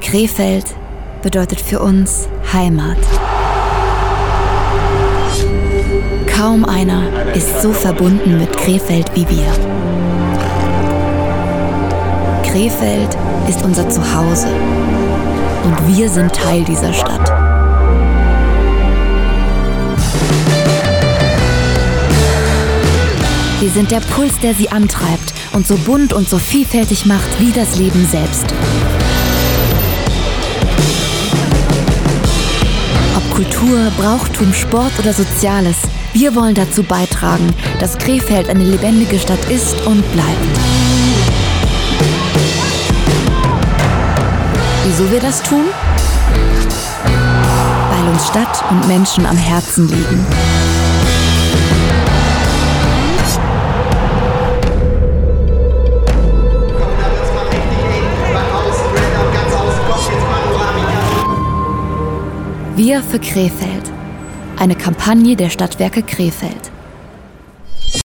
Krefeld bedeutet für uns Heimat. Kaum einer ist so verbunden mit Krefeld wie wir. Krefeld ist unser Zuhause und wir sind Teil dieser Stadt. Wir sind der Puls, der sie antreibt und so bunt und so vielfältig macht wie das Leben selbst. Ob Kultur, Brauchtum, Sport oder Soziales, wir wollen dazu beitragen, dass Krefeld eine lebendige Stadt ist und bleibt. Wieso wir das tun? Weil uns Stadt und Menschen am Herzen liegen. Wir für Krefeld. Eine Kampagne der Stadtwerke Krefeld.